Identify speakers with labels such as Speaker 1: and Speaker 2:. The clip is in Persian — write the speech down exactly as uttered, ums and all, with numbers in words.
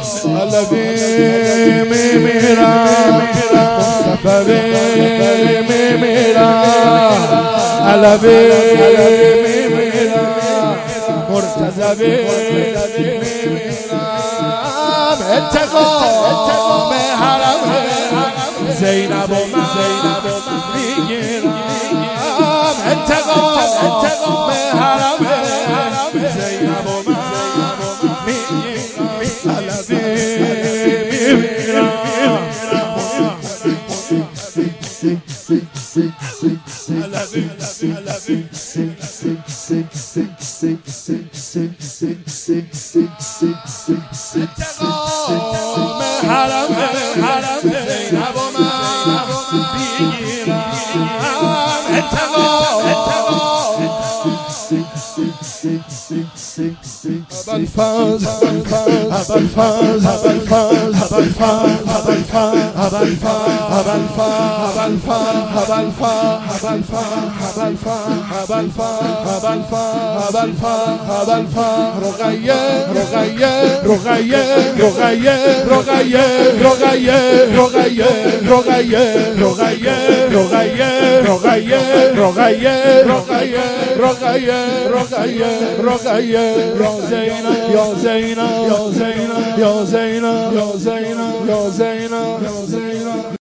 Speaker 1: الذي میمیرا مصطفی میمیرا علوی میمیرا مرتضی میمیرا انتقام حرم زینب و من میگیرم انتقام حرم زینب و من میگیرم علوی میمیرم انتقام حرم حرم زینب و من میگیرم انتقام ابوالفضل ابوالفضل ابوالفضل ابوالفضل رقیه رقیه رقیه رقیه رقیه رقیه رقیه رقیه رقیه رقیه رقیه رقیه رقیه رقیه رقیه رقیه یا زینب یا زینب یا زینب یا زینب یا زینب یا زینب یا زینب